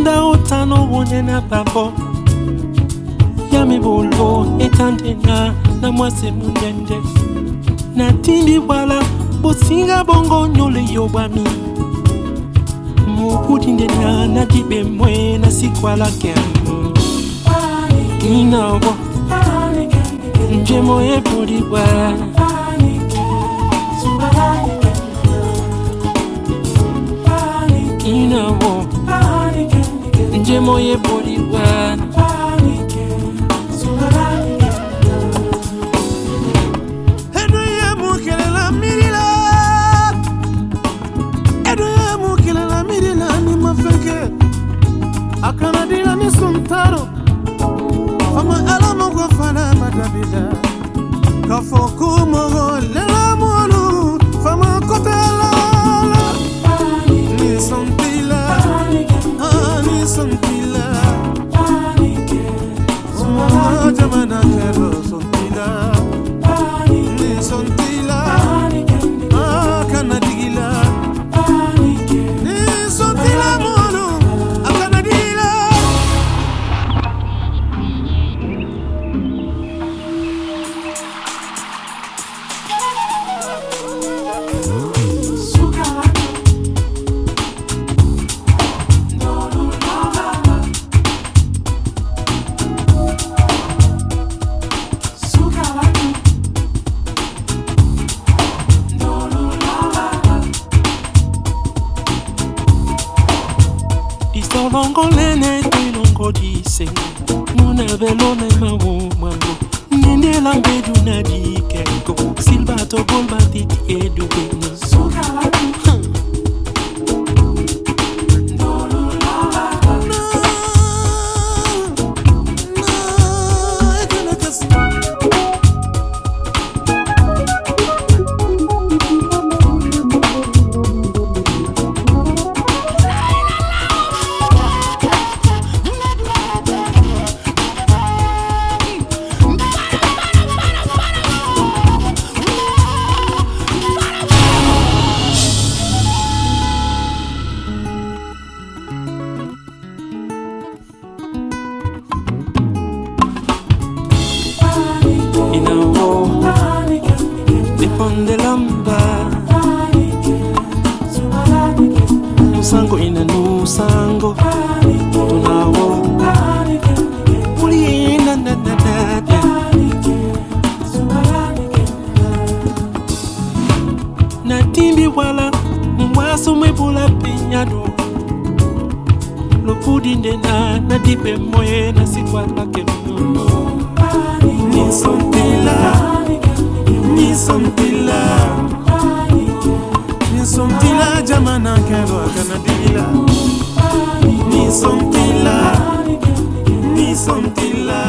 Munda otano wone na papo Yami bolo etante na mwase mundende Na timbi wala bosinga bongo nyole yobami Mukudinde na dibe mwe na sikwala kemu Inawo Njemo ye bodiwa Inawo Njemo ye bodiwa Akana dila ni suntaro Fama alama kwa fana madabida Kafoku mogo lela molu Fama kote alala Ni suntila Ni suntila Suma jamana kero suntila Ni suntila Akana digila Ni suntila molu Longo lene te longo dise Muna velo na mawo mango Nende lambe duna di kenko Silbato golba titi edu beno Inawo Niponde lamba Nusango ina nusango Tunawo Uli na na na na Na timbi wala Mwaso mwebula pinyado Lopudinde na dipe moye na sikwala kemno Ni sontila jamana kero akana digila Ni sontila